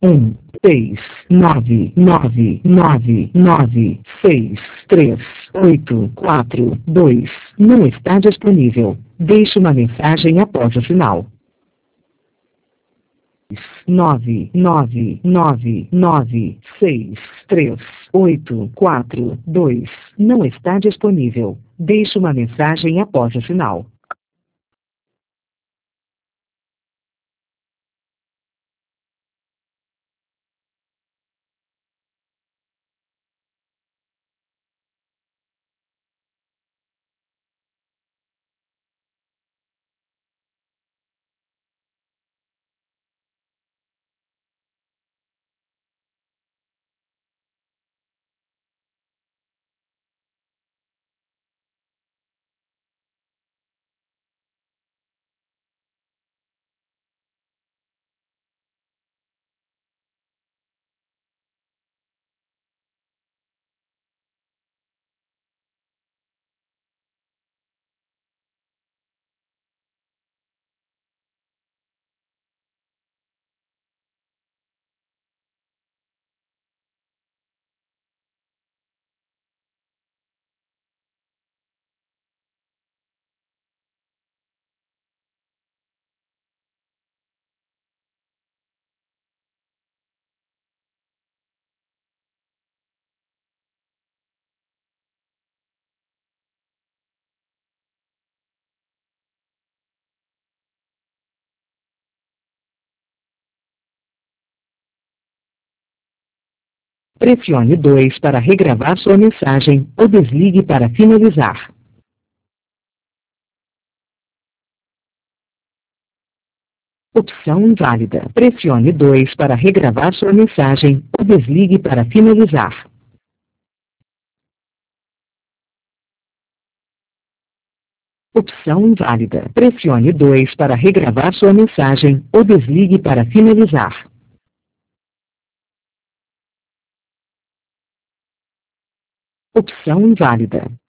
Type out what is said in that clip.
6 não está disponível. Deixe uma mensagem após o sinal. 999963842 não está disponível. Deixe uma mensagem após o sinal. Pressione 2 para regravar sua mensagem, ou desligue para finalizar. Opção inválida. Pressione 2 para regravar sua mensagem, ou desligue para finalizar. Opção inválida. Pressione 2 para regravar sua mensagem, ou desligue para finalizar. Opção inválida.